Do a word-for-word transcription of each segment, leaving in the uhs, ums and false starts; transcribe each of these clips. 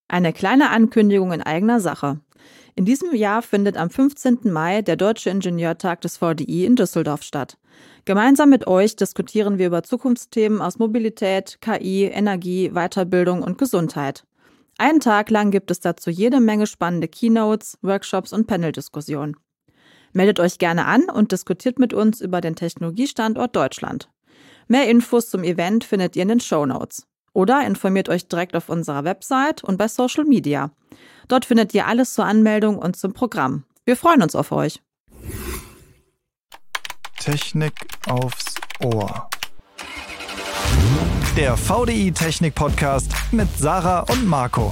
Eine kleine Ankündigung in eigener Sache. In diesem Jahr findet am fünfzehnten Mai der Deutsche Ingenieurtag des V D I in Düsseldorf statt. Gemeinsam mit euch diskutieren wir über Zukunftsthemen aus Mobilität, K I, Energie, Weiterbildung und Gesundheit. Einen Tag lang gibt es dazu jede Menge spannende Keynotes, Workshops und Paneldiskussionen. Meldet euch gerne an und diskutiert mit uns über den Technologiestandort Deutschland. Mehr Infos zum Event findet ihr in den Shownotes. Oder informiert euch direkt auf unserer Website und bei Social Media. Dort findet ihr alles zur Anmeldung und zum Programm. Wir freuen uns auf euch. Technik aufs Ohr. Der V D I Technik Podcast mit Sarah und Marco.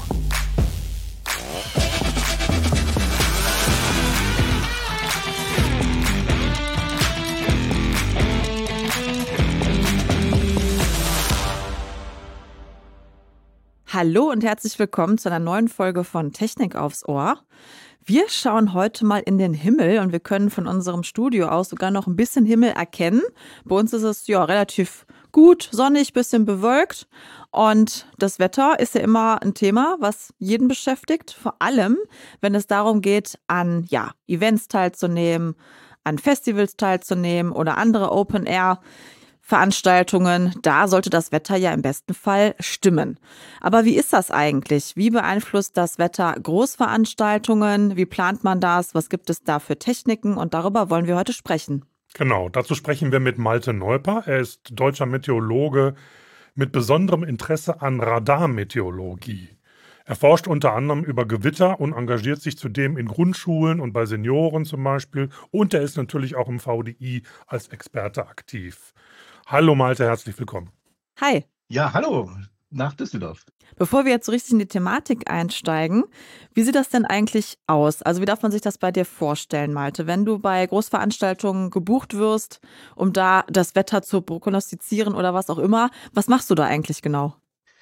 Hallo und herzlich willkommen zu einer neuen Folge von Technik aufs Ohr. Wir schauen heute mal in den Himmel und wir können von unserem Studio aus sogar noch ein bisschen Himmel erkennen. Bei uns ist es ja relativ gut, sonnig, bisschen bewölkt und das Wetter ist ja immer ein Thema, was jeden beschäftigt, vor allem wenn es darum geht, an ja, Events teilzunehmen, an Festivals teilzunehmen oder andere Open-Air Veranstaltungen, da sollte das Wetter ja im besten Fall stimmen. Aber wie ist das eigentlich? Wie beeinflusst das Wetter Großveranstaltungen? Wie plant man das? Was gibt es da für Techniken? Und darüber wollen wir heute sprechen. Genau, dazu sprechen wir mit Malte Neuper. Er ist deutscher Meteorologe mit besonderem Interesse an Radarmeteorologie. Er forscht unter anderem über Gewitter und engagiert sich zudem in Grundschulen und bei Senioren zum Beispiel. Und er ist natürlich auch im V D I als Experte aktiv. Hallo Malte, herzlich willkommen. Hi. Ja, hallo nach Düsseldorf. Bevor wir jetzt so richtig in die Thematik einsteigen, wie sieht das denn eigentlich aus? Also wie darf man sich das bei dir vorstellen, Malte? Wenn du bei Großveranstaltungen gebucht wirst, um da das Wetter zu prognostizieren oder was auch immer, was machst du da eigentlich genau?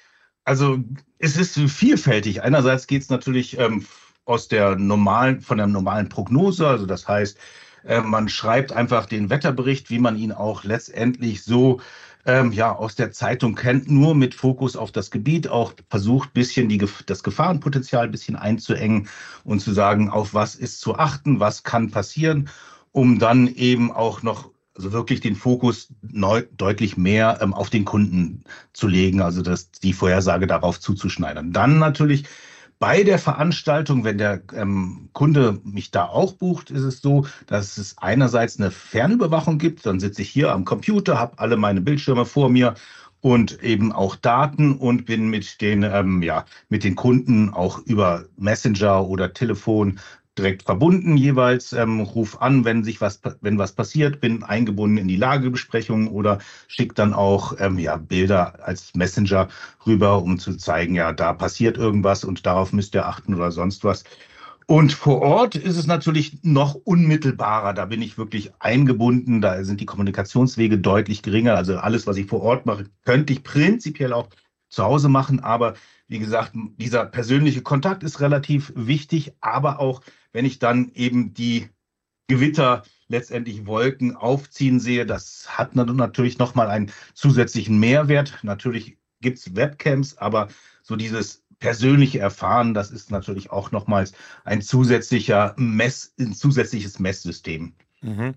Also es ist vielfältig. Einerseits geht es natürlich ähm, aus der normalen, von der normalen Prognose, also das heißt, äh, man schreibt einfach den Wetterbericht, wie man ihn auch letztendlich so ähm, ja, aus der Zeitung kennt, nur mit Fokus auf das Gebiet, auch versucht, ein bisschen die, das Gefahrenpotenzial ein bisschen einzuengen und zu sagen, auf was ist zu achten, was kann passieren, um dann eben auch noch also wirklich den Fokus neu, deutlich mehr ähm, auf den Kunden zu legen, also das, die Vorhersage darauf zuzuschneidern. Dann natürlich bei der Veranstaltung, wenn der ähm, Kunde mich da auch bucht, ist es so, dass es einerseits eine Fernüberwachung gibt. Dann sitze ich hier am Computer, habe alle meine Bildschirme vor mir und eben auch Daten und bin mit den, ähm, ja, mit den Kunden auch über Messenger oder Telefon direkt verbunden jeweils, ähm, ruf an, wenn sich was, wenn was passiert, bin eingebunden in die Lagebesprechung oder schicke dann auch ähm, ja, Bilder als Messenger rüber, um zu zeigen, ja, da passiert irgendwas und darauf müsst ihr achten oder sonst was. Und vor Ort ist es natürlich noch unmittelbarer. Da bin ich wirklich eingebunden. Da sind die Kommunikationswege deutlich geringer. Also alles, was ich vor Ort mache, könnte ich prinzipiell auch zu Hause machen. Aber wie gesagt, dieser persönliche Kontakt ist relativ wichtig. Aber auch, wenn ich dann eben die Gewitter, letztendlich Wolken aufziehen sehe, das hat natürlich nochmal einen zusätzlichen Mehrwert. Natürlich gibt es Webcams, aber so dieses persönliche Erfahren, das ist natürlich auch nochmals ein zusätzlicher Mess, ein zusätzliches Messsystem. Mhm.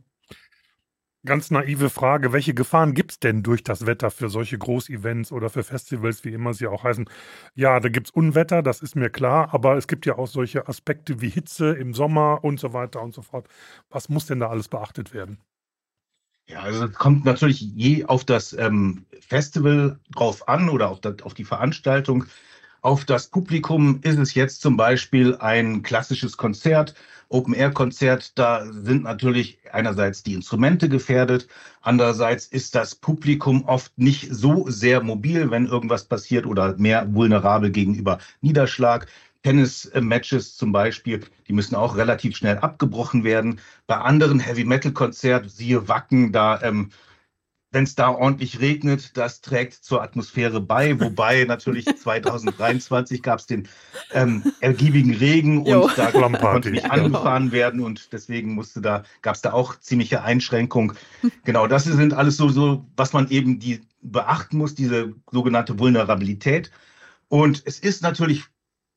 Ganz naive Frage, welche Gefahren gibt es denn durch das Wetter für solche Großevents oder für Festivals, wie immer sie auch heißen? Ja, da gibt es Unwetter, das ist mir klar, aber es gibt ja auch solche Aspekte wie Hitze im Sommer und so weiter und so fort. Was muss denn da alles beachtet werden? Ja, also es kommt natürlich je auf das ähm, Festival drauf an oder auf, das, auf die Veranstaltung. Auf das Publikum ist es jetzt zum Beispiel ein klassisches Konzert, Open-Air-Konzert. Da sind natürlich einerseits die Instrumente gefährdet, andererseits ist das Publikum oft nicht so sehr mobil, wenn irgendwas passiert oder mehr vulnerabel gegenüber Niederschlag. Tennis-Matches zum Beispiel, die müssen auch relativ schnell abgebrochen werden. Bei anderen Heavy-Metal-Konzerten, siehe Wacken, da ähm, wenn es da ordentlich regnet, das trägt zur Atmosphäre bei. Wobei natürlich zwanzig dreiundzwanzig gab es den ähm, ergiebigen Regen Jo. und da konnte nicht Ja, angefahren werden und deswegen musste da, gab es da auch ziemliche Einschränkungen. Genau, das sind alles so, so, was man eben die beachten muss, diese sogenannte Vulnerabilität. Und es ist natürlich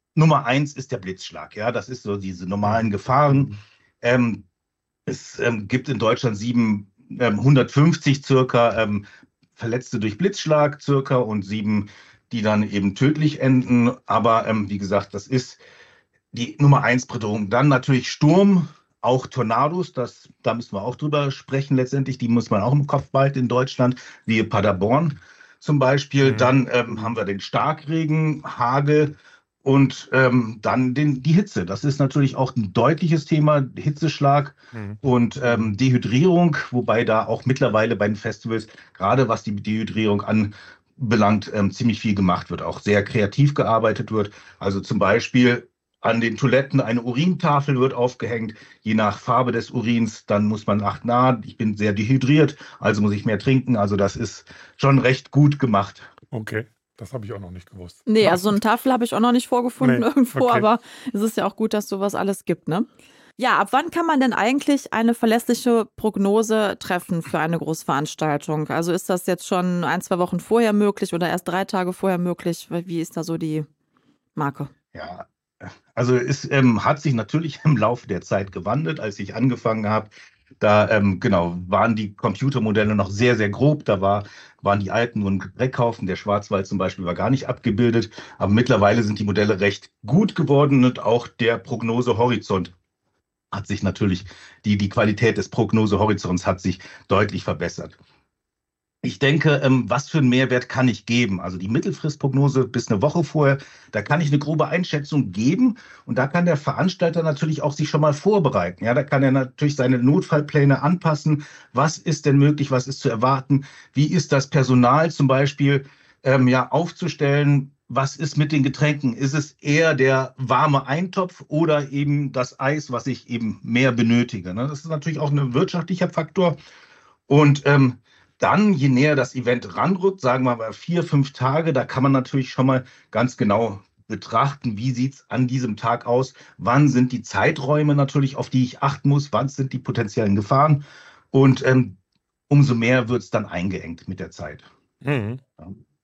Nummer eins ist der Blitzschlag. Ja, das ist so diese normalen Gefahren. Ähm, es ähm, gibt in Deutschland sieben, ähm, hundertfünfzig circa ähm, Verletzte durch Blitzschlag circa und sieben, die dann eben tödlich enden. Aber ähm, wie gesagt, das ist die Nummer eins Bedrohung. Dann natürlich Sturm, auch Tornados. Das, da müssen wir auch drüber sprechen letztendlich. Die muss man auch im Kopf behalten in Deutschland, wie Paderborn zum Beispiel. Mhm. Dann ähm, haben wir den Starkregen, Hagel. Und ähm, dann den, die Hitze. Das ist natürlich auch ein deutliches Thema, Hitzeschlag mhm. und ähm, Dehydrierung, wobei da auch mittlerweile bei den Festivals, gerade was die Dehydrierung anbelangt, ähm, ziemlich viel gemacht wird, auch sehr kreativ gearbeitet wird. Also zum Beispiel an den Toiletten eine Urintafel wird aufgehängt, je nach Farbe des Urins. Dann muss man achten, na, ich bin sehr dehydriert, also muss ich mehr trinken. Also das ist schon recht gut gemacht. Okay. Das habe ich auch noch nicht gewusst. Nee, also so eine Tafel habe ich auch noch nicht vorgefunden nee, irgendwo, okay. aber es ist ja auch gut, dass sowas alles gibt, ne? Ja, ab wann kann man denn eigentlich eine verlässliche Prognose treffen für eine Großveranstaltung? Also ist das jetzt schon ein, zwei Wochen vorher möglich oder erst drei Tage vorher möglich? Wie ist da so die Marke? Ja, also es ähm, hat sich natürlich im Laufe der Zeit gewandelt, als ich angefangen habe. Da ähm, genau waren die Computermodelle noch sehr, sehr grob. Da war, waren die alten nur ein Dreckhaufen. Der Schwarzwald zum Beispiel war gar nicht abgebildet. Aber mittlerweile sind die Modelle recht gut geworden und auch der Prognosehorizont hat sich natürlich, die, die Qualität des Prognosehorizonts hat sich deutlich verbessert. Ich denke, ähm, was für einen Mehrwert kann ich geben? Also die Mittelfristprognose bis eine Woche vorher, da kann ich eine grobe Einschätzung geben und da kann der Veranstalter natürlich auch sich schon mal vorbereiten. Ja, da kann er natürlich seine Notfallpläne anpassen. Was ist denn möglich? Was ist zu erwarten? Wie ist das Personal zum Beispiel ähm, ja, aufzustellen? Was ist mit den Getränken? Ist es eher der warme Eintopf oder eben das Eis, was ich eben mehr benötige? Ne? Das ist natürlich auch ein wirtschaftlicher Faktor. Und ähm, dann, je näher das Event ranrückt, sagen wir mal vier, fünf Tage, da kann man natürlich schon mal ganz genau betrachten, wie sieht es an diesem Tag aus, wann sind die Zeiträume natürlich, auf die ich achten muss, wann sind die potenziellen Gefahren und ähm, umso mehr wird es dann eingeengt mit der Zeit. Mhm. Ja.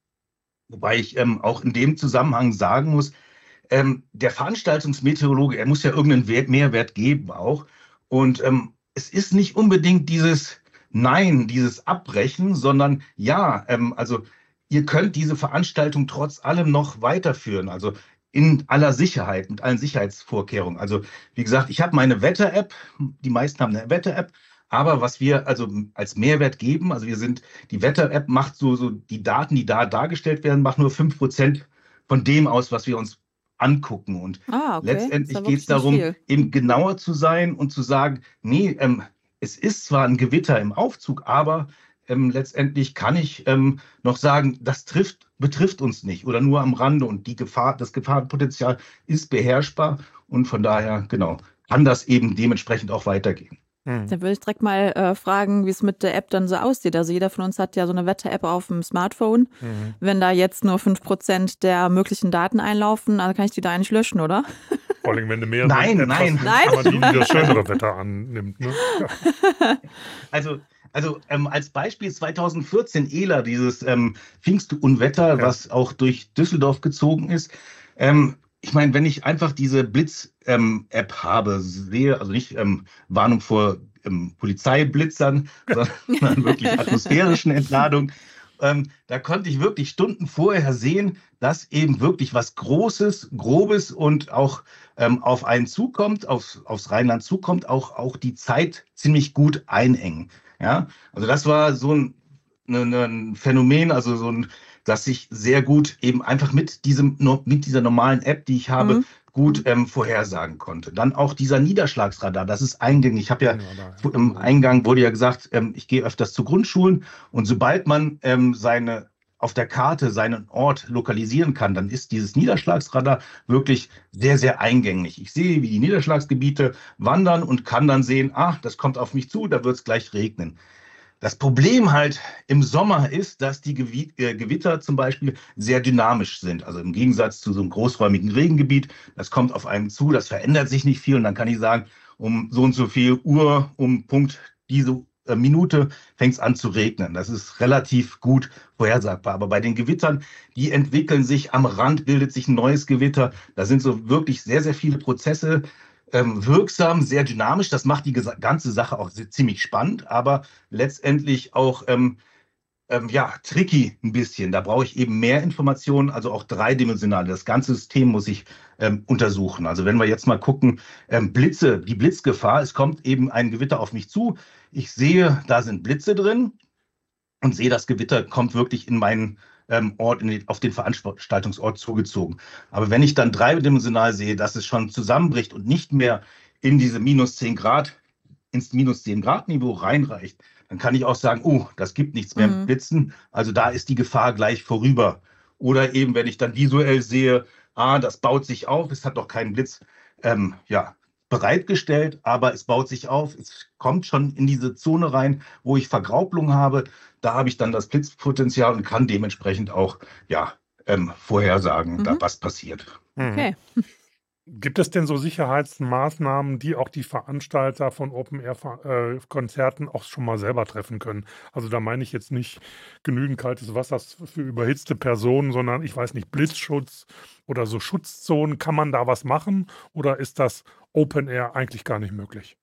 Wobei ich ähm, auch in dem Zusammenhang sagen muss, ähm, der Veranstaltungsmeteorologe, er muss ja irgendeinen Wert, Mehrwert geben auch und ähm, es ist nicht unbedingt dieses Nein, dieses Abbrechen, sondern ja, ähm, also ihr könnt diese Veranstaltung trotz allem noch weiterführen, also in aller Sicherheit, mit allen Sicherheitsvorkehrungen. Also wie gesagt, ich habe meine Wetter-App, die meisten haben eine Wetter-App, aber was wir also als Mehrwert geben, also wir sind, die Wetter-App macht so, so die Daten, die da dargestellt werden, macht nur fünf Prozent von dem aus, was wir uns angucken. Und ah, okay. letztendlich geht es darum, eben genauer zu sein und zu sagen, nee, ähm, es ist zwar ein Gewitter im Aufzug, aber ähm, letztendlich kann ich ähm, noch sagen, das trifft, betrifft uns nicht oder nur am Rande und die Gefahr, das Gefahrenpotenzial ist beherrschbar und von daher, genau, kann das eben dementsprechend auch weitergehen. Dann würde ich direkt mal äh, fragen, wie es mit der App dann so aussieht. Also jeder von uns hat ja so eine Wetter-App auf dem Smartphone. Mhm. Wenn da jetzt nur fünf Prozent der möglichen Daten einlaufen, dann kann ich die da eigentlich löschen, oder? Vor allem, wenn du mehr nein, Apps nein. hast, kann man die, die das schönere Wetter annimmt. Ne? Ja. Also, also ähm, als Beispiel zweitausendvierzehn E L A, dieses ähm, Pfingstunwetter, ja. was auch durch Düsseldorf gezogen ist. Ähm, Ich meine, wenn ich einfach diese Blitz-App ähm, habe, sehe, also nicht ähm, Warnung vor ähm, Polizeiblitzern, sondern wirklich atmosphärischen Entladungen, ähm, da konnte ich wirklich Stunden vorher sehen, dass eben wirklich was Großes, Grobes und auch ähm, auf einen zukommt, auf, aufs Rheinland zukommt, auch, auch die Zeit ziemlich gut einengen. Ja? Also das war so ein, ein, ein Phänomen, also so ein dass ich sehr gut eben einfach mit diesem mit dieser normalen App, die ich habe, mhm. gut ähm, vorhersagen konnte. Dann auch dieser Niederschlagsradar, das ist eingängig. Ich habe ja, ja im Eingang wurde ja gesagt, ähm, ich gehe öfters zu Grundschulen und sobald man ähm, seine auf der Karte seinen Ort lokalisieren kann, dann ist dieses Niederschlagsradar wirklich sehr, sehr eingängig. Ich sehe, wie die Niederschlagsgebiete wandern und kann dann sehen, ah, das kommt auf mich zu, da wird es gleich regnen. Das Problem halt im Sommer ist, dass die Gewitter zum Beispiel sehr dynamisch sind. Also im Gegensatz zu so einem großräumigen Regengebiet, das kommt auf einen zu, das verändert sich nicht viel. Und dann kann ich sagen, um so und so viel Uhr, um Punkt diese äh, Minute fängt es an zu regnen. Das ist relativ gut vorhersagbar. Aber bei den Gewittern, die entwickeln sich, am Rand bildet sich ein neues Gewitter. Da sind so wirklich sehr, sehr viele Prozesse ähm, wirksam, sehr dynamisch. Das macht die ganze Sache auch ziemlich spannend, aber letztendlich auch ähm, ähm, ja, tricky ein bisschen. Da brauche ich eben mehr Informationen, also auch dreidimensional. Das ganze System muss ich ähm, untersuchen. Also wenn wir jetzt mal gucken, ähm, Blitze, die Blitzgefahr, es kommt eben ein Gewitter auf mich zu. Ich sehe, da sind Blitze drin und sehe, das Gewitter kommt wirklich in meinen ähm, Ort, in den, auf den Veranstaltungsort zugezogen. Aber wenn ich dann dreidimensional sehe, dass es schon zusammenbricht und nicht mehr in diese minus zehn Grad, ins minus zehn Grad Niveau reinreicht, dann kann ich auch sagen, oh, das gibt nichts mehr mit Mhm. Blitzen, also da ist die Gefahr gleich vorüber. Oder eben, wenn ich dann visuell sehe, ah, das baut sich auf, es hat doch keinen Blitz ähm, ja, bereitgestellt, aber es baut sich auf, es kommt schon in diese Zone rein, wo ich Vergraublung habe, da habe ich dann das Blitzpotenzial und kann dementsprechend auch ja, ähm, vorhersagen, da Mhm. was passiert. Okay. Gibt es denn so Sicherheitsmaßnahmen, die auch die Veranstalter von Open-Air-Konzerten auch schon mal selber treffen können? Also da meine ich jetzt nicht genügend kaltes Wasser für überhitzte Personen, sondern ich weiß nicht, Blitzschutz oder so Schutzzonen. Kann man da was machen oder ist das Open-Air eigentlich gar nicht möglich?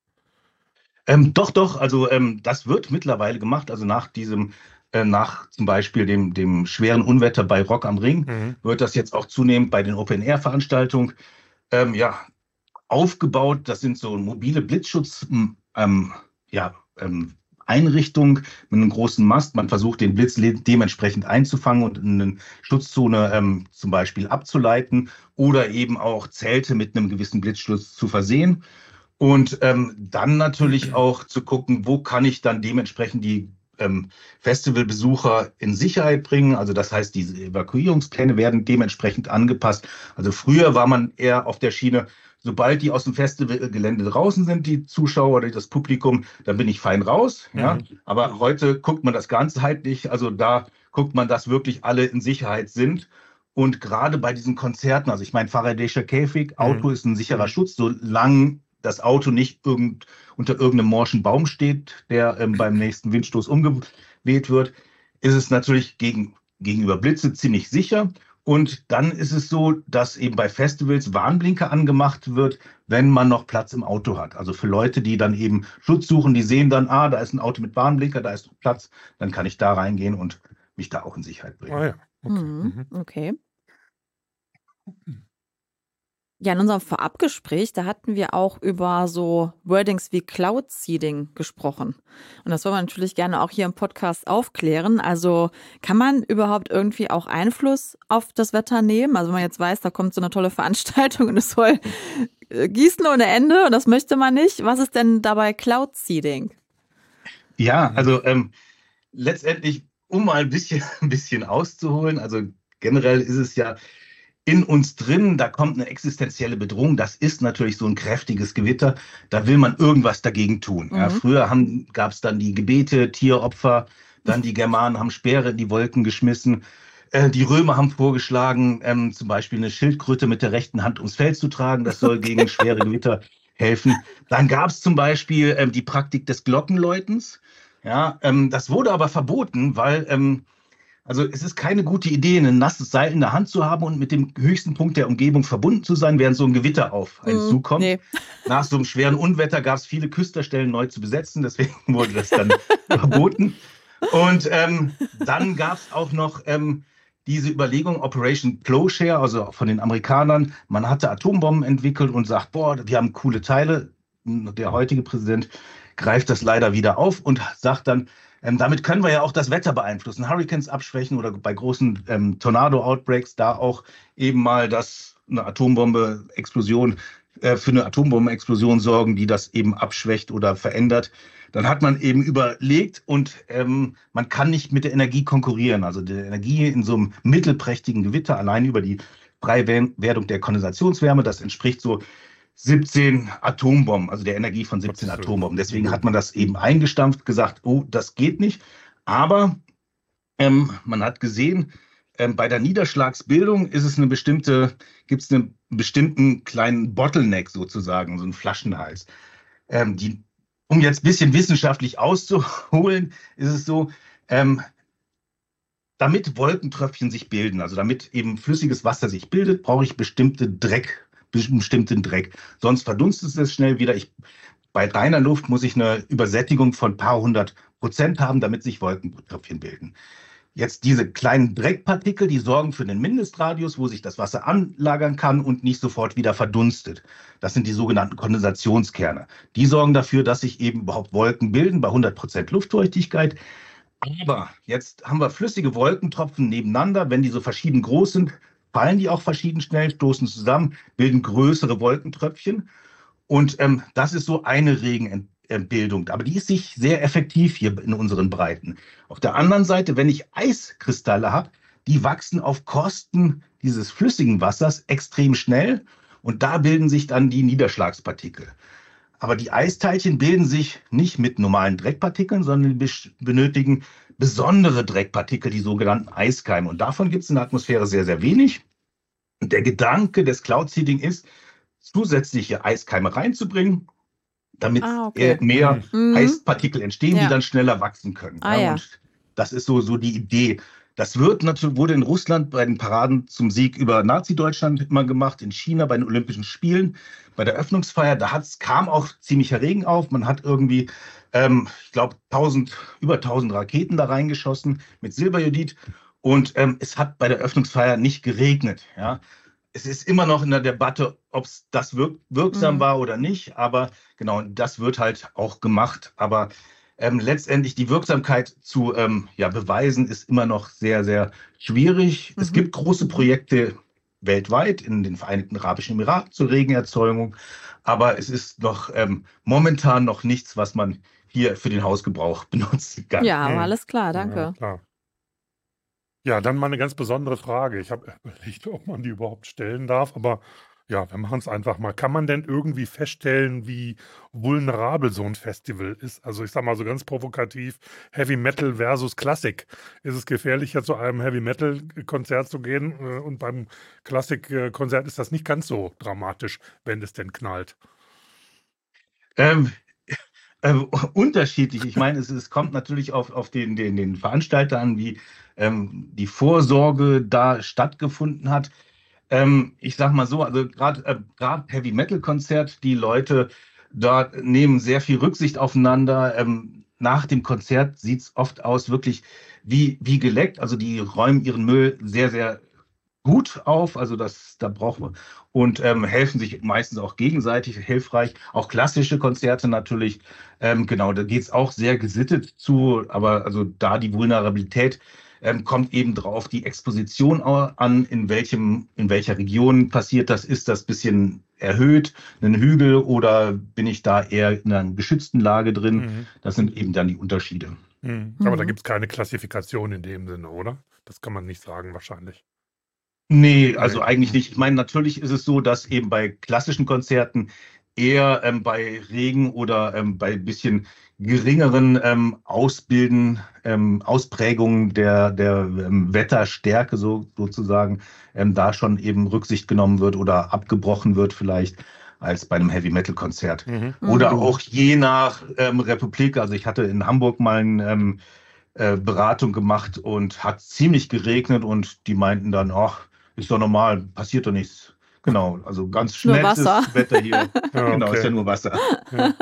Ähm, doch, doch, also ähm, das wird mittlerweile gemacht, also nach diesem, äh, nach zum Beispiel dem, dem schweren Unwetter bei Rock am Ring, Mhm. wird das jetzt auch zunehmend bei den Open-Air-Veranstaltungen ähm, ja, aufgebaut. Das sind so mobile Blitzschutz, ähm, ja, ähm, Einrichtungen mit einem großen Mast. Man versucht, den Blitz le- dementsprechend einzufangen und in eine Schutzzone ähm, zum Beispiel abzuleiten oder eben auch Zelte mit einem gewissen Blitzschutz zu versehen. Und ähm, dann natürlich auch zu gucken, wo kann ich dann dementsprechend die ähm, Festivalbesucher in Sicherheit bringen. Also das heißt, diese Evakuierungspläne werden dementsprechend angepasst. Also früher war man eher auf der Schiene, sobald die aus dem Festivalgelände draußen sind, die Zuschauer oder das Publikum, dann bin ich fein raus. Ja? Mhm. Aber heute guckt man das ganzheitlich. Also da guckt man, dass wirklich alle in Sicherheit sind. Und gerade bei diesen Konzerten, also ich meine, Faraday'scher Käfig, Auto Mhm. ist ein sicherer Schutz, solange das Auto nicht irgend, unter irgendeinem morschen Baum steht, der ähm, beim nächsten Windstoß umgeweht wird, ist es natürlich gegen, gegenüber Blitze ziemlich sicher. Und dann ist es so, dass eben bei Festivals Warnblinker angemacht wird, wenn man noch Platz im Auto hat. Also für Leute, die dann eben Schutz suchen, die sehen dann, ah, da ist ein Auto mit Warnblinker, da ist noch Platz, dann kann ich da reingehen und mich da auch in Sicherheit bringen. Ah ja, okay. Mhm. Mhm. Okay. Ja, in unserem Vorabgespräch, da hatten wir auch über so Wordings wie Cloud Seeding gesprochen. Und das wollen wir natürlich gerne auch hier im Podcast aufklären. Also kann man überhaupt irgendwie auch Einfluss auf das Wetter nehmen? Also wenn man jetzt weiß, da kommt so eine tolle Veranstaltung und es soll äh, gießen ohne Ende und das möchte man nicht. Was ist denn dabei Cloud Seeding? Ja, also ähm, letztendlich, um mal ein bisschen, ein bisschen auszuholen, also generell ist es ja in uns drin, da kommt eine existenzielle Bedrohung. Das ist natürlich so ein kräftiges Gewitter. Da will man irgendwas dagegen tun. Ja, Mhm. früher gab es dann die Gebete, Tieropfer, dann die Germanen haben Speere in die Wolken geschmissen. Äh, die Römer haben vorgeschlagen, ähm, zum Beispiel eine Schildkröte mit der rechten Hand ums Feld zu tragen. Das soll gegen schwere Gewitter helfen. Dann gab es zum Beispiel ähm, die Praktik des Glockenläutens. Ja, ähm, das wurde aber verboten, weil ähm, also es ist keine gute Idee, ein nasses Seil in der Hand zu haben und mit dem höchsten Punkt der Umgebung verbunden zu sein, während so ein Gewitter auf einen Mhm. zukommt. Nee. Nach so einem schweren Unwetter gab es viele Küsterstellen neu zu besetzen, deswegen wurde das dann verboten. Und ähm, dann gab es auch noch ähm, diese Überlegung Operation Plowshare, also von den Amerikanern. Man hatte Atombomben entwickelt und sagt, boah, wir haben coole Teile. Der heutige Präsident greift das leider wieder auf und sagt dann, ähm, damit können wir ja auch das Wetter beeinflussen, Hurricanes abschwächen oder bei großen ähm, Tornado-Outbreaks da auch eben mal das, eine Atombombe-Explosion, äh, für eine Atombombenexplosion sorgen, die das eben abschwächt oder verändert. Dann hat man eben überlegt und ähm, man kann nicht mit der Energie konkurrieren. Also die Energie in so einem mittelprächtigen Gewitter allein über die Freiwerdung der Kondensationswärme, das entspricht so siebzehn Atombomben, also der Energie von siebzehn Gottes Willen. Atombomben. Deswegen hat man das eben eingestampft, gesagt, oh, das geht nicht. Aber ähm, man hat gesehen, ähm, bei der Niederschlagsbildung ist es eine bestimmte, gibt es einen bestimmten kleinen Bottleneck sozusagen, so einen Flaschenhals. Ähm, die Um jetzt ein bisschen wissenschaftlich auszuholen, ist es so, ähm, damit Wolkentröpfchen sich bilden, also damit eben flüssiges Wasser sich bildet, brauche ich bestimmte Dreck, bestimmten Dreck. Sonst verdunstet es schnell wieder. Ich, bei reiner Luft muss ich eine Übersättigung von ein paar hundert Prozent haben, damit sich Wolkentröpfchen bilden. Jetzt diese kleinen Dreckpartikel, die sorgen für den Mindestradius, wo sich das Wasser anlagern kann und nicht sofort wieder verdunstet. Das sind die sogenannten Kondensationskerne. Die sorgen dafür, dass sich eben überhaupt Wolken bilden bei hundert Prozent Luftfeuchtigkeit. Aber jetzt haben wir flüssige Wolkentropfen nebeneinander. Wenn die so verschieden groß sind, fallen die auch verschieden schnell, stoßen zusammen, bilden größere Wolkentröpfchen. Und ähm, das ist so eine Regenbildung. Aber die ist sich sehr effektiv hier in unseren Breiten. Auf der anderen Seite, wenn ich Eiskristalle habe, die wachsen auf Kosten dieses flüssigen Wassers extrem schnell. Und da bilden sich dann die Niederschlagspartikel. Aber die Eisteilchen bilden sich nicht mit normalen Dreckpartikeln, sondern benötigen besondere Dreckpartikel, die sogenannten Eiskeime. Und davon gibt es in der Atmosphäre sehr, sehr wenig. Und der Gedanke des Cloud Seeding ist, zusätzliche Eiskaime reinzubringen, damit Ah, okay. mehr Mhm. Eispartikel entstehen, Ja. die dann schneller wachsen können. Ah, ja. Und das ist so, so die Idee. Das wird natürlich, wurde in Russland bei den Paraden zum Sieg über Nazi-Deutschland immer gemacht, in China bei den Olympischen Spielen, bei der Öffnungsfeier. Da hat's, kam auch ziemlicher Regen auf. Man hat irgendwie, ähm, ich glaube, über tausend Raketen da reingeschossen mit Silberjodid. Und ähm, es hat bei der Öffnungsfeier nicht geregnet. Ja. Es ist immer noch in der Debatte, ob es das wirk wirksam Mhm. war oder nicht. Aber genau, das wird halt auch gemacht. Aber Ähm, letztendlich die Wirksamkeit zu ähm, ja, beweisen, ist immer noch sehr, sehr schwierig. Es Mhm. gibt große Projekte weltweit in den Vereinigten Arabischen Emiraten zur Regenerzeugung, aber es ist noch ähm, momentan noch nichts, was man hier für den Hausgebrauch benutzen kann. Ja, aber Hm. alles klar, Ja, danke. klar. Ja, dann mal eine ganz besondere Frage. Ich habe überlegt, ob man die überhaupt stellen darf, aber ja, wir machen es einfach mal. Kann man denn irgendwie feststellen, wie vulnerabel so ein Festival ist? Also ich sage mal so ganz provokativ, Heavy Metal versus Klassik. Ist es gefährlicher, zu einem Heavy Metal Konzert zu gehen äh, und beim Klassik-Konzert ist das nicht ganz so dramatisch, wenn es denn knallt? Ähm, äh, unterschiedlich. Ich meine, es, es kommt natürlich auf, auf den, den, den Veranstalter an, wie ähm, die Vorsorge da stattgefunden hat. Ähm, ich sag mal so, also gerade äh, gerade Heavy Metal Konzert, die Leute da nehmen sehr viel Rücksicht aufeinander. Ähm, nach dem Konzert sieht es oft aus, wirklich wie, wie geleckt. Also die räumen ihren Müll sehr, sehr gut auf. Also das, da brauchen wir und ähm, helfen sich meistens auch gegenseitig hilfreich. Auch klassische Konzerte natürlich. Ähm, genau, da geht es auch sehr gesittet zu, aber also da die Vulnerabilität ähm, kommt eben drauf die Exposition an, in welchem, in welcher Region passiert das. Ist das ein bisschen erhöht, einen Hügel, oder bin ich da eher in einer geschützten Lage drin? Mhm. Das sind eben dann die Unterschiede. Mhm. Aber da Mhm. gibt es keine Klassifikation in dem Sinne, oder? Das kann man nicht sagen wahrscheinlich. Nee, also Nee. eigentlich nicht. Ich meine, natürlich ist es so, dass eben bei klassischen Konzerten eher ähm, bei Regen oder ähm, bei ein bisschen geringeren ähm, Ausbilden, ähm, Ausprägungen der, der ähm, Wetterstärke so, sozusagen, ähm, da schon eben Rücksicht genommen wird oder abgebrochen wird vielleicht als bei einem Heavy-Metal-Konzert. Mhm. Oder Mhm. auch je nach ähm, Republik. Also ich hatte in Hamburg mal eine ähm, äh, Beratung gemacht und hat ziemlich geregnet und die meinten dann, ach, ist doch normal, passiert doch nichts. Genau, also ganz Nur schnellstes Wasser. Wetter hier. Ja, Genau, ist ja okay. nur Wasser. Ja.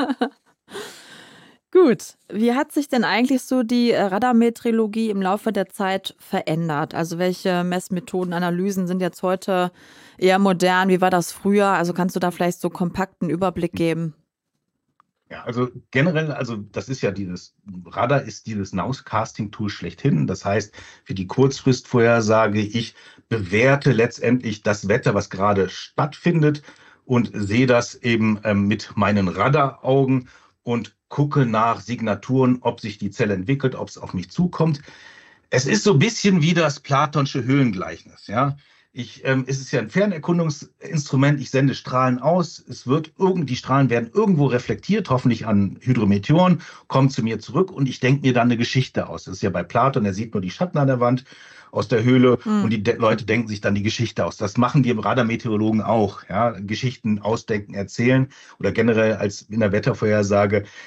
Gut. Wie hat sich denn eigentlich so die äh, Radarmeteorologie im Laufe der Zeit verändert? Also welche Messmethoden, Analysen sind jetzt heute eher modern? Wie war das früher? Also kannst du da vielleicht so kompakten Überblick geben? Ja, also generell, also das ist ja dieses, Radar ist dieses Nowcasting-Tool schlechthin. Das heißt, für die Kurzfristvorhersage, ich bewerte letztendlich das Wetter, was gerade stattfindet, und sehe das eben ähm, mit meinen Radaraugen und gucke nach Signaturen, ob sich die Zelle entwickelt, ob es auf mich zukommt. Es ist so ein bisschen wie das Platonsche Höhlengleichnis, ja. Ich, ähm, es ist ja ein Fernerkundungsinstrument. Ich sende Strahlen aus. Es wird irgend, die Strahlen werden irgendwo reflektiert, hoffentlich an Hydrometeoren, kommen zu mir zurück und ich denke mir dann eine Geschichte aus. Das ist ja bei Platon, er sieht nur die Schatten an der Wand aus der Höhle Hm. und die De Leute denken sich dann die Geschichte aus. Das machen wir Radarmeteorologen auch, ja. Geschichten ausdenken, erzählen oder generell als in der Wettervorhersage.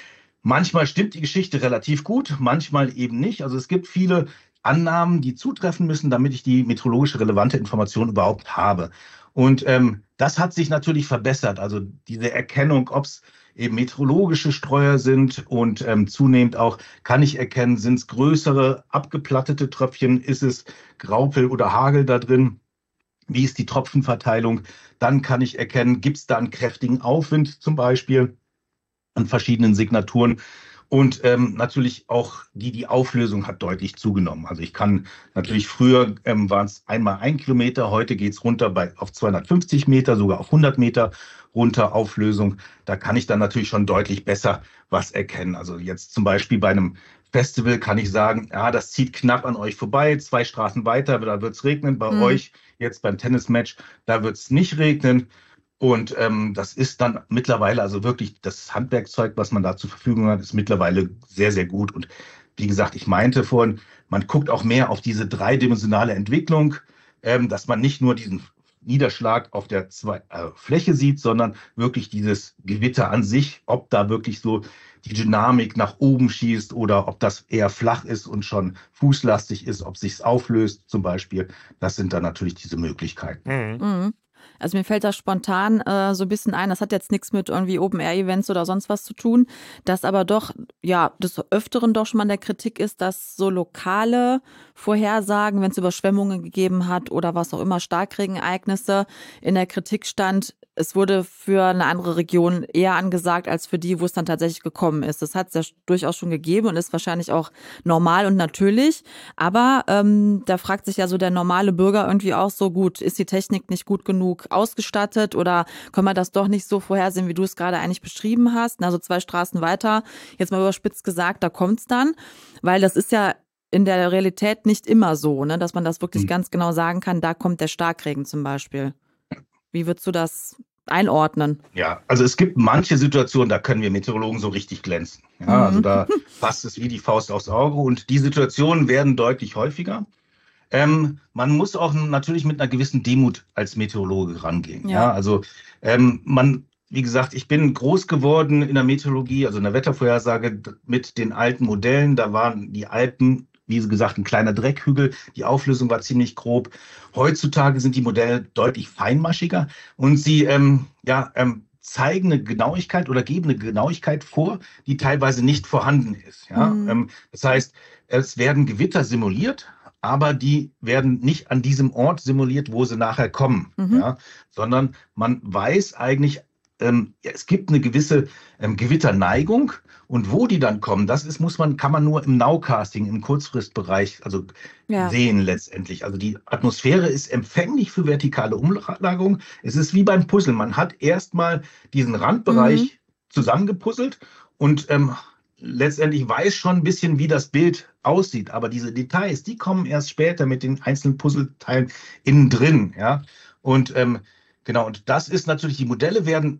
Manchmal stimmt die Geschichte relativ gut, manchmal eben nicht. Also es gibt viele Annahmen, die zutreffen müssen, damit ich die meteorologische relevante Information überhaupt habe. Und ähm, das hat sich natürlich verbessert. Also diese Erkennung, ob es eben meteorologische Streuer sind und ähm, zunehmend auch kann ich erkennen, sind es größere, abgeplattete Tröpfchen, ist es Graupel oder Hagel da drin, wie ist die Tropfenverteilung, dann kann ich erkennen, gibt es da einen kräftigen Aufwind zum Beispiel an verschiedenen Signaturen. Und ähm, natürlich auch die, die Auflösung hat deutlich zugenommen. Also ich kann natürlich früher ähm, waren es einmal ein Kilometer, heute geht es runter bei, auf zweihundertfünfzig Meter, sogar auf hundert Meter runter Auflösung. Da kann ich dann natürlich schon deutlich besser was erkennen. Also jetzt zum Beispiel bei einem Festival kann ich sagen, ja, das zieht knapp an euch vorbei, zwei Straßen weiter, da wird es regnen. Bei mhm. euch jetzt beim Tennismatch, da wird es nicht regnen. Und ähm, das ist dann mittlerweile, also wirklich das Handwerkszeug, was man da zur Verfügung hat, ist mittlerweile sehr, sehr gut. Und wie gesagt, ich meinte vorhin, man guckt auch mehr auf diese dreidimensionale Entwicklung, ähm, dass man nicht nur diesen Niederschlag auf der zwei, äh, Fläche sieht, sondern wirklich dieses Gewitter an sich, ob da wirklich so die Dynamik nach oben schießt oder ob das eher flach ist und schon fußlastig ist, ob sich's auflöst zum Beispiel. Das sind dann natürlich diese Möglichkeiten. Mhm. Mhm. Also mir fällt da spontan äh, so ein bisschen ein, das hat jetzt nichts mit irgendwie Open-Air-Events oder sonst was zu tun, dass aber doch, ja, des Öfteren doch schon mal in der Kritik ist, dass so lokale Vorhersagen, wenn es Überschwemmungen gegeben hat oder was auch immer, Starkregenereignisse, in der Kritik stand, es wurde für eine andere Region eher angesagt als für die, wo es dann tatsächlich gekommen ist. Das hat es ja durchaus schon gegeben und ist wahrscheinlich auch normal und natürlich. Aber ähm, da fragt sich ja so der normale Bürger irgendwie auch so, gut, ist die Technik nicht gut genug ausgestattet oder können wir das doch nicht so vorhersehen, wie du es gerade eigentlich beschrieben hast? Also zwei Straßen weiter, jetzt mal überspitzt gesagt, da kommt's dann. Weil das ist ja in der Realität nicht immer so, ne, dass man das wirklich mhm. ganz genau sagen kann, da kommt der Starkregen zum Beispiel. Wie würdest du das einordnen? Ja, also es gibt manche Situationen, da können wir Meteorologen so richtig glänzen. Ja, mhm. Also da passt es wie die Faust aufs Auge und die Situationen werden deutlich häufiger. Ähm, man muss auch natürlich mit einer gewissen Demut als Meteorologe rangehen. Ja, ja also ähm, man, wie gesagt, ich bin groß geworden in der Meteorologie, also in der Wettervorhersage mit den alten Modellen. Da waren die Alpen, wie gesagt, ein kleiner Dreckhügel. Die Auflösung war ziemlich grob. Heutzutage sind die Modelle deutlich feinmaschiger und sie ähm, ja, ähm, zeigen eine Genauigkeit oder geben eine Genauigkeit vor, die teilweise nicht vorhanden ist. Ja? Mhm. Ähm, das heißt, es werden Gewitter simuliert, aber die werden nicht an diesem Ort simuliert, wo sie nachher kommen, mhm. ja? Sondern man weiß eigentlich, ähm, ja, es gibt eine gewisse ähm, Gewitterneigung. Und wo die dann kommen, das ist, muss man, kann man nur im Nowcasting, im Kurzfristbereich, also ja. sehen letztendlich. Also die Atmosphäre ist empfänglich für vertikale Umlagerung. Es ist wie beim Puzzle. Man hat erstmal diesen Randbereich mhm. zusammengepuzzelt und ähm, letztendlich weiß schon ein bisschen, wie das Bild aussieht. Aber diese Details, die kommen erst später mit den einzelnen Puzzleteilen innen drin. Ja? Und ähm, genau, und das ist natürlich, die Modelle werden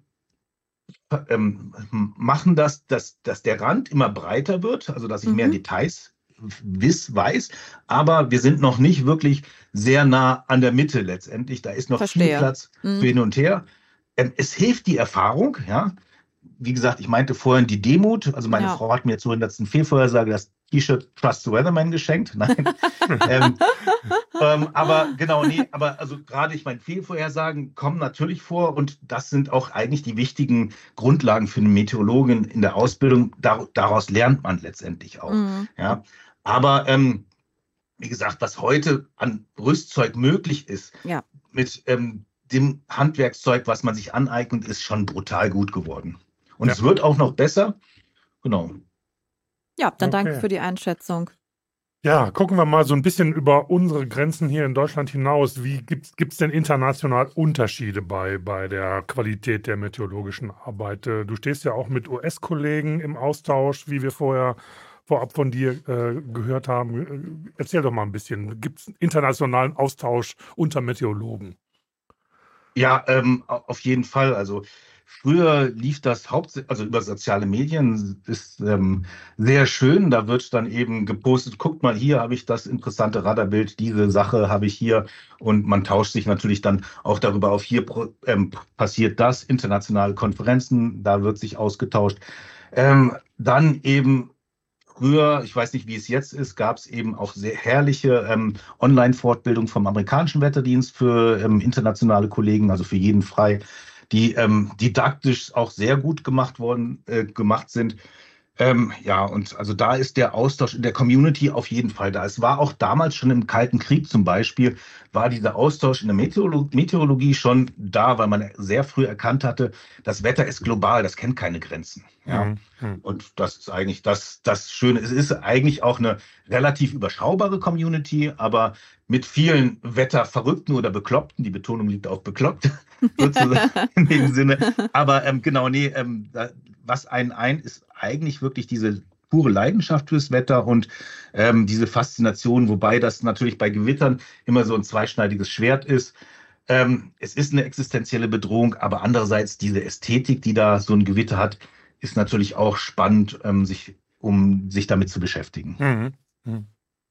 Ähm, machen das, dass, dass der Rand immer breiter wird, also dass ich mhm. mehr Details wiss, weiß, aber wir sind noch nicht wirklich sehr nah an der Mitte letztendlich. Da ist noch Verstehe. viel Platz mhm. für hin und her. Ähm, es hilft die Erfahrung, ja. Wie gesagt, ich meinte vorhin die Demut. Also meine ja. Frau hat mir zur hundertsten Fehlvorhersage das T-Shirt Trust the Weatherman geschenkt. Nein. ähm, ähm, aber genau, nee, aber also gerade, ich meine, Fehlvorhersagen kommen natürlich vor und das sind auch eigentlich die wichtigen Grundlagen für eine Meteorologin in der Ausbildung. Dar- daraus lernt man letztendlich auch. Mhm. Ja. Aber ähm, wie gesagt, was heute an Rüstzeug möglich ist, ja. mit ähm, dem Handwerkszeug, was man sich aneignet, ist schon brutal gut geworden. Und ja. es wird auch noch besser. Genau. Ja, dann okay. danke für die Einschätzung. Ja, gucken wir mal so ein bisschen über unsere Grenzen hier in Deutschland hinaus. Wie gibt es denn international Unterschiede bei, bei der Qualität der meteorologischen Arbeit? Du stehst ja auch mit U S-Kollegen im Austausch, wie wir vorher vorab von dir äh, gehört haben. Erzähl doch mal ein bisschen. Gibt es internationalen Austausch unter Meteorologen? Ja, ähm, auf jeden Fall. Also früher lief das hauptsächlich, also über soziale Medien, ist ähm, sehr schön. Da wird dann eben gepostet, guckt mal, hier habe ich das interessante Radarbild, diese Sache habe ich hier. Und man tauscht sich natürlich dann auch darüber auf, hier ähm, passiert das, internationale Konferenzen, da wird sich ausgetauscht. Ähm, dann eben früher, ich weiß nicht, wie es jetzt ist, gab es eben auch sehr herrliche ähm, Online-Fortbildung vom amerikanischen Wetterdienst für ähm, internationale Kollegen, also für jeden frei, die ähm, didaktisch auch sehr gut gemacht worden, äh, gemacht sind. Ähm, ja, und also da ist der Austausch in der Community auf jeden Fall da. Es war auch damals schon im Kalten Krieg zum Beispiel, war dieser Austausch in der Meteorolo Meteorologie schon da, weil man sehr früh erkannt hatte, das Wetter ist global, das kennt keine Grenzen. Ja. Mhm. Mhm. Und das ist eigentlich das, das Schöne. Es ist eigentlich auch eine relativ überschaubare Community, aber mit vielen Wetterverrückten oder Bekloppten, die Betonung liegt auf bekloppt, sozusagen in dem Sinne. Aber ähm, genau, nee, ähm, da, was einen ein, ist eigentlich wirklich diese pure Leidenschaft fürs Wetter und ähm, diese Faszination, wobei das natürlich bei Gewittern immer so ein zweischneidiges Schwert ist. Ähm, es ist eine existenzielle Bedrohung, aber andererseits diese Ästhetik, die da so ein Gewitter hat, ist natürlich auch spannend, ähm, sich, um sich damit zu beschäftigen. Mhm. Mhm.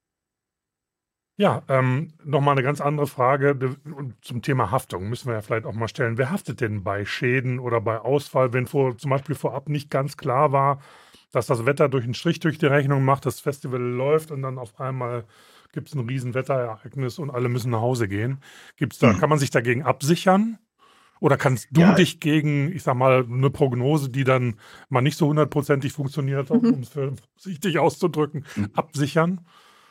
Ja, ähm, nochmal eine ganz andere Frage de- zum Thema Haftung. Müssen wir ja vielleicht auch mal stellen. Wer haftet denn bei Schäden oder bei Ausfall, wenn vor, zum Beispiel vorab nicht ganz klar war, dass das Wetter durch einen Strich durch die Rechnung macht, das Festival läuft und dann auf einmal gibt es ein riesen Wetterereignis und alle müssen nach Hause gehen. Gibt's da, Hm. kann man sich dagegen absichern? Oder kannst du Ja, dich gegen, ich sag mal, eine Prognose, die dann mal nicht so hundertprozentig funktioniert, um es vorsichtig auszudrücken, hm. absichern?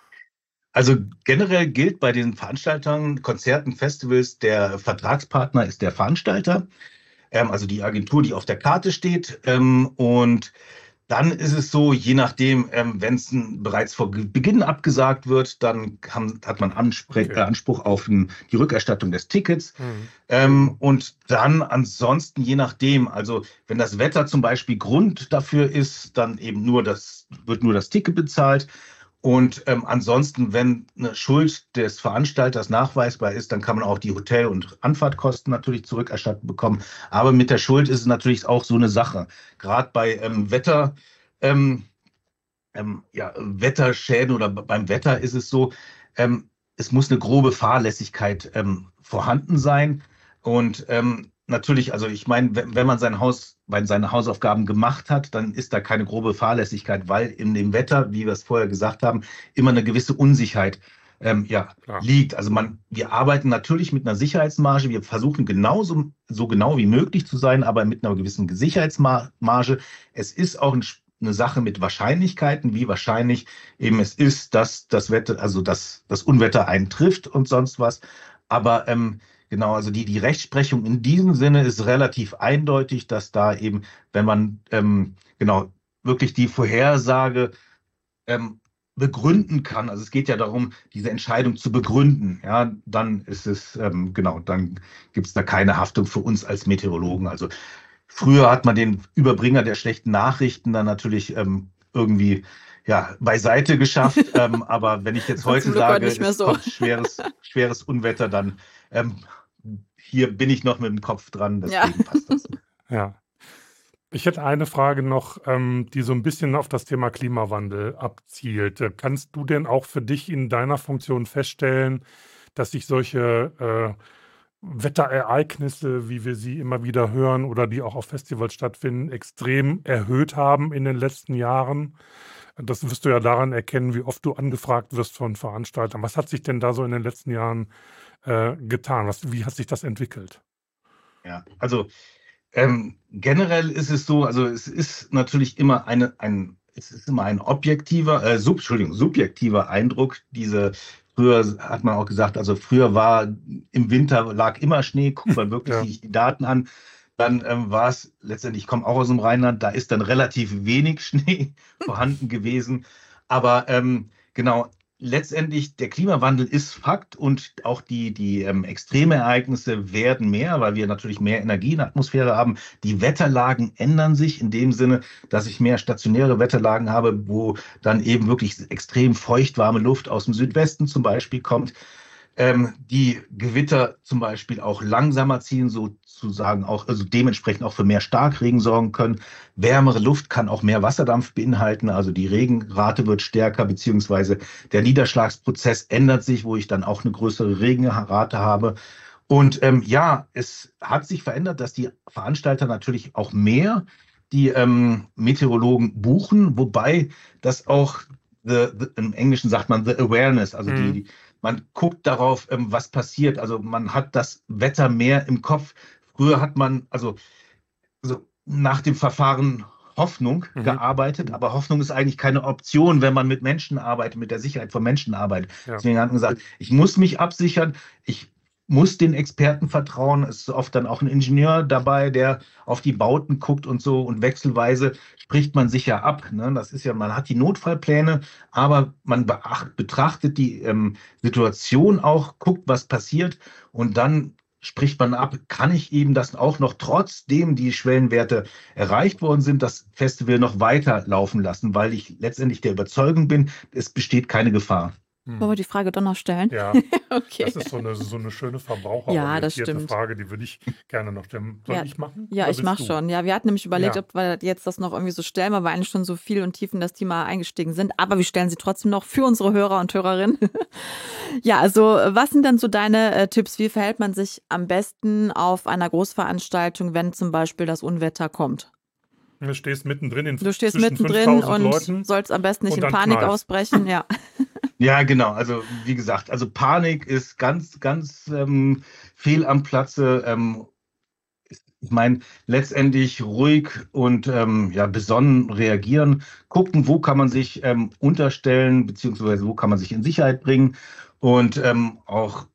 Also generell gilt bei den Veranstaltern, Konzerten, Festivals, der Vertragspartner ist der Veranstalter, ähm, also die Agentur, die auf der Karte steht. Ähm, und dann ist es so, je nachdem, ähm, wenn es bereits vor Ge- Beginn abgesagt wird, dann kann, hat man Anspre Okay. äh, Anspruch auf ein, die Rückerstattung des Tickets. Mhm. Ähm, und dann ansonsten, je nachdem, also wenn das Wetter zum Beispiel Grund dafür ist, dann eben nur das, wird nur das Ticket bezahlt. Und ähm, ansonsten, wenn eine Schuld des Veranstalters nachweisbar ist, dann kann man auch die Hotel- und Anfahrtkosten natürlich zurückerstattet bekommen. Aber mit der Schuld ist es natürlich auch so eine Sache. Gerade bei ähm, Wetter, ähm, ähm, ja, Wetterschäden oder beim Wetter ist es so, ähm, es muss eine grobe Fahrlässigkeit ähm, vorhanden sein. Und ähm, natürlich, also ich meine, wenn, wenn man sein Haus, wenn seine Hausaufgaben gemacht hat, dann ist da keine grobe Fahrlässigkeit, weil in dem Wetter, wie wir es vorher gesagt haben, immer eine gewisse Unsicherheit ähm, ja, Klar. liegt. Also man, wir arbeiten natürlich mit einer Sicherheitsmarge. Wir versuchen genauso so genau wie möglich zu sein, aber mit einer gewissen Sicherheitsmarge. Es ist auch ein eine Sache mit Wahrscheinlichkeiten, wie wahrscheinlich eben es ist, dass das Wetter, also dass das Unwetter eintrifft und sonst was. Aber ähm, genau, also die, die Rechtsprechung in diesem Sinne ist relativ eindeutig, dass da eben, wenn man ähm, genau wirklich die Vorhersage ähm, begründen kann, also es geht ja darum, diese Entscheidung zu begründen, ja, dann ist es, ähm, genau, dann gibt es da keine Haftung für uns als Meteorologen. Also früher hat man den Überbringer der schlechten Nachrichten dann natürlich ähm, irgendwie ja, beiseite geschafft. Ähm, aber wenn ich jetzt Das ist heute zum Glück heute sage, nicht mehr es so. kommt schweres, schweres Unwetter, dann ähm, hier bin ich noch mit dem Kopf dran, Ja. deswegen passt das. Ja. Ich hätte eine Frage noch, ähm, die so ein bisschen auf das Thema Klimawandel abzielt. Äh, Kannst du denn auch für dich in deiner Funktion feststellen, dass sich solche äh, Wetterereignisse, wie wir sie immer wieder hören oder die auch auf Festivals stattfinden, extrem erhöht haben in den letzten Jahren? Das wirst du ja daran erkennen, wie oft du angefragt wirst von Veranstaltern. Was hat sich denn da so in den letzten Jahren äh, getan? Was, wie hat sich das entwickelt? Ja, also ähm, generell ist es so, also es ist natürlich immer eine, ein, es ist immer ein objektiver, äh, sub, Entschuldigung, subjektiver Eindruck. Diese, früher hat man auch gesagt, also früher war im Winter lag immer Schnee, guckt man wirklich Ja. sich die Daten an. Dann ähm, war es letztendlich, ich komme auch aus dem Rheinland, da ist dann relativ wenig Schnee vorhanden gewesen. Aber ähm, genau, letztendlich der Klimawandel ist Fakt und auch die, die ähm, Extremereignisse werden mehr, weil wir natürlich mehr Energie in der Atmosphäre haben. Die Wetterlagen ändern sich in dem Sinne, dass ich mehr stationäre Wetterlagen habe, wo dann eben wirklich extrem feuchtwarme Luft aus dem Südwesten zum Beispiel kommt. Ähm, die Gewitter zum Beispiel auch langsamer ziehen, sozusagen auch, also dementsprechend auch für mehr Starkregen sorgen können. Wärmere Luft kann auch mehr Wasserdampf beinhalten, also die Regenrate wird stärker, beziehungsweise der Niederschlagsprozess ändert sich, wo ich dann auch eine größere Regenrate habe. Und ähm, ja, es hat sich verändert, dass die Veranstalter natürlich auch mehr die ähm, Meteorologen buchen, wobei das auch, the, the, im Englischen sagt man the awareness, also Mhm. die, man guckt darauf, ähm, was passiert. Also man hat das Wetter mehr im Kopf. Früher hat man also, also nach dem Verfahren Hoffnung Mhm. gearbeitet, aber Hoffnung ist eigentlich keine Option, wenn man mit Menschen arbeitet, mit der Sicherheit von Menschen arbeitet. Ja. Deswegen hat man gesagt, ich muss mich absichern, ich muss den Experten vertrauen. Es ist oft dann auch ein Ingenieur dabei, der auf die Bauten guckt und so, und wechselweise spricht man sich ja ab. Ne? Das ist ja, man hat die Notfallpläne, aber man beacht, betrachtet die ähm, Situation auch, guckt, was passiert, und dann spricht man ab, kann ich eben das auch noch, trotzdem die Schwellenwerte erreicht worden sind, das Festival noch weiter laufen lassen, weil ich letztendlich der Überzeugung bin, es besteht keine Gefahr. Wollen wir die Frage doch noch stellen? Ja, Okay. das ist so eine, so eine schöne Ja, das verbraucherorientierte stimmt. Frage, die würde ich gerne noch stellen. Soll Ja, ich machen? Ja, oder ich willst mach du? schon. Ja, wir hatten nämlich überlegt, Ja. ob wir jetzt das noch irgendwie so stellen, weil wir eigentlich schon so viel und tief in das Thema eingestiegen sind. Aber wir stellen sie trotzdem noch für unsere Hörer und Hörerinnen. Ja, also was sind denn so deine äh, Tipps? Wie verhält man sich am besten auf einer Großveranstaltung, wenn zum Beispiel das Unwetter kommt? Du stehst mittendrin in Du stehst zwischen mittendrin fünftausend und Leuten. sollst am besten nicht und in dann Panik knallt's. ausbrechen. Ja. Ja, genau. Also wie gesagt, also Panik ist ganz, ganz ähm, fehl am Platze. Ähm, ich meine, letztendlich ruhig und ähm, ja, besonnen reagieren, gucken, wo kann man sich ähm, unterstellen, beziehungsweise wo kann man sich in Sicherheit bringen, und ähm, auch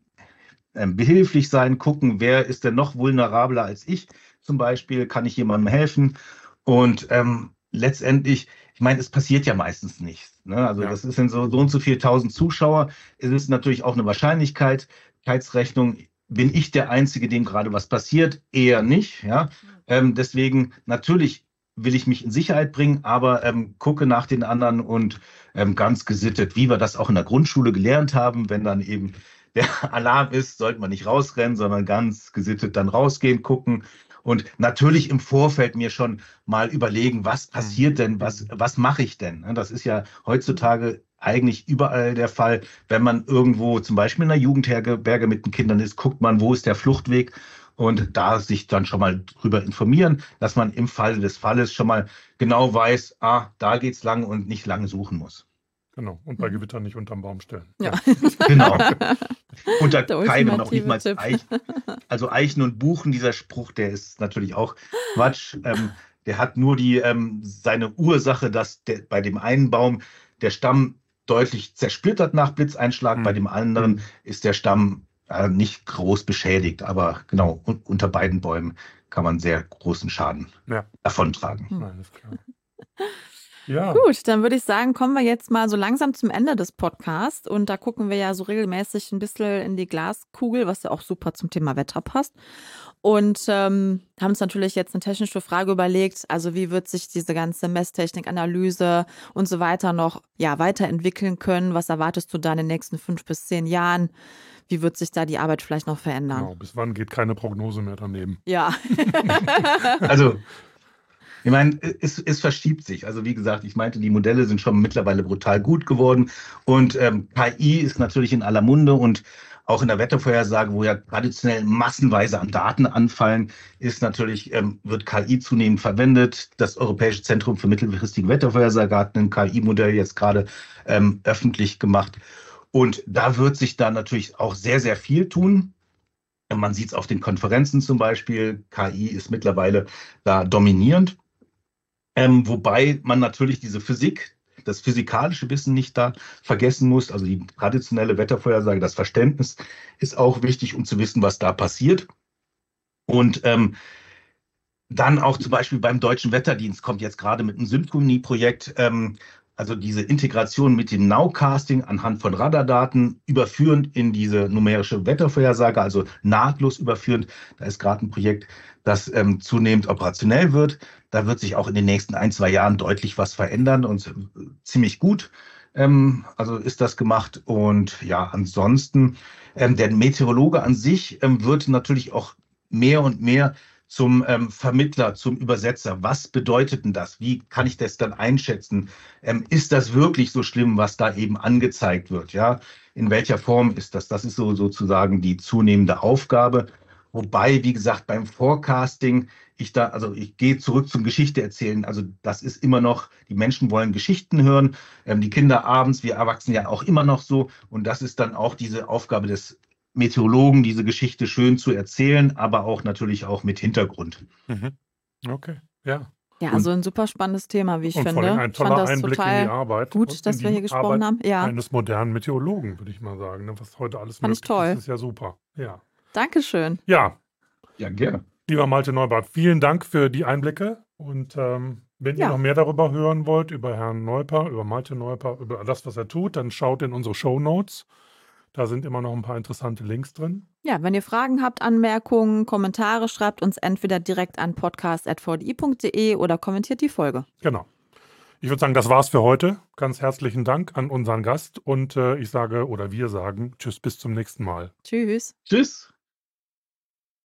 ähm, behilflich sein, gucken, wer ist denn noch vulnerabler als ich zum Beispiel, kann ich jemandem helfen, und ähm, letztendlich, ich meine, es passiert ja meistens nichts. Ne? Also Ja. das ist in so, so und so viel tausend Zuschauer, es ist natürlich auch eine Wahrscheinlichkeitsrechnung. Bin ich der Einzige, dem gerade was passiert? Eher nicht. Ja? Ähm, deswegen natürlich will ich mich in Sicherheit bringen, aber ähm, gucke nach den anderen und ähm, ganz gesittet, wie wir das auch in der Grundschule gelernt haben, wenn dann eben der Alarm ist, sollte man nicht rausrennen, sondern ganz gesittet dann rausgehen, gucken und natürlich im Vorfeld mir schon mal überlegen, was passiert denn, was, was mache ich denn? Das ist ja heutzutage eigentlich überall der Fall. Wenn man irgendwo zum Beispiel in einer Jugendherberge mit den Kindern ist, guckt man, wo ist der Fluchtweg, und da sich dann schon mal drüber informieren, dass man im Falle des Falles schon mal genau weiß, ah, da geht's lang, und nicht lange suchen muss. Genau. Und bei Gewittern nicht unterm Baum stellen. Ja. Genau. Unter Der keinem, noch nicht ultimative mal Tipp. Eich, also Eichen und Buchen, dieser Spruch, der ist natürlich auch Quatsch. Ähm, der hat nur die, ähm, seine Ursache, dass der, bei dem einen Baum der Stamm deutlich zersplittert nach Blitzeinschlag, Mhm. bei dem anderen ist der Stamm äh, nicht groß beschädigt. Aber genau, un unter beiden Bäumen kann man sehr großen Schaden Ja. davontragen. Alles klar. Ja. Gut, dann würde ich sagen, kommen wir jetzt mal so langsam zum Ende des Podcasts. Und da gucken wir ja so regelmäßig ein bisschen in die Glaskugel, was ja auch super zum Thema Wetter passt. Und ähm, haben uns natürlich jetzt eine technische Frage überlegt. Also wie wird sich diese ganze Messtechnik, Analyse und so weiter noch ja, weiterentwickeln können? Was erwartest du da in den nächsten fünf bis zehn Jahren? Wie wird sich da die Arbeit vielleicht noch verändern? Genau. Bis wann geht keine Prognose mehr daneben? Ja. Also, ich meine, es, es verschiebt sich. Also wie gesagt, ich meinte, die Modelle sind schon mittlerweile brutal gut geworden. Und ähm, K I ist natürlich in aller Munde, und auch in der Wettervorhersage, wo ja traditionell massenweise an Daten anfallen, ist natürlich, ähm, wird K I zunehmend verwendet. Das Europäische Zentrum für mittelfristige Wettervorhersage hat ein K I-Modell jetzt gerade ähm, öffentlich gemacht. Und da wird sich dann natürlich auch sehr, sehr viel tun. Man sieht es auf den Konferenzen zum Beispiel. K I ist mittlerweile da dominierend. Ähm, wobei man natürlich diese Physik, das physikalische Wissen nicht da vergessen muss. Also die traditionelle Wettervorhersage, das Verständnis ist auch wichtig, um zu wissen, was da passiert. Und ähm, dann auch zum Beispiel beim Deutschen Wetterdienst kommt jetzt gerade mit einem Symphonie-Projekt, ähm, also diese Integration mit dem Nowcasting anhand von Radardaten überführend in diese numerische Wettervorhersage, also nahtlos überführend. Da ist gerade ein Projekt, das ähm, zunehmend operationell wird. Da wird sich auch in den nächsten ein, zwei Jahren deutlich was verändern, und ziemlich gut ähm, also ist das gemacht. Und ja, ansonsten, ähm, der Meteorologe an sich ähm, wird natürlich auch mehr und mehr zum ähm, Vermittler, zum Übersetzer. Was bedeutet denn das? Wie kann ich das dann einschätzen? Ähm, ist das wirklich so schlimm, was da eben angezeigt wird? Ja, in welcher Form ist das? Das ist so sozusagen die zunehmende Aufgabe. Wobei, wie gesagt, beim Forecasting, ich da, also ich gehe zurück zum Geschichte erzählen. Also das ist immer noch, die Menschen wollen Geschichten hören, ähm, die Kinder abends, wir Erwachsenen ja auch immer noch so. Und das ist dann auch diese Aufgabe des Meteorologen, diese Geschichte schön zu erzählen, aber auch natürlich auch mit Hintergrund. Mhm. Okay, ja. Ja, also ein super spannendes Thema, wie ich Und finde. vor allem ein Ich fand toller das Einblick in total die Arbeit. gut, und dass in wir die hier gesprochen Arbeit haben. Ja, eines modernen Meteorologen, würde ich mal sagen. ne, Was heute alles Fand ich möglich toll. ist, ist ja super. Ja, Dankeschön. ja, Ja, gerne. lieber Malte Neubart, vielen Dank für die Einblicke. Und ähm, wenn ihr Ja. noch mehr darüber hören wollt, über Herrn Neuper, über Malte Neuper, über das, was er tut, dann schaut in unsere Shownotes. Da sind immer noch ein paar interessante Links drin. Ja, wenn ihr Fragen habt, Anmerkungen, Kommentare, schreibt uns entweder direkt an podcast at v d i punkt d e oder kommentiert die Folge. Genau. Ich würde sagen, das war's für heute. Ganz herzlichen Dank an unseren Gast und äh, ich sage oder wir sagen Tschüss, bis zum nächsten Mal. Tschüss. Tschüss.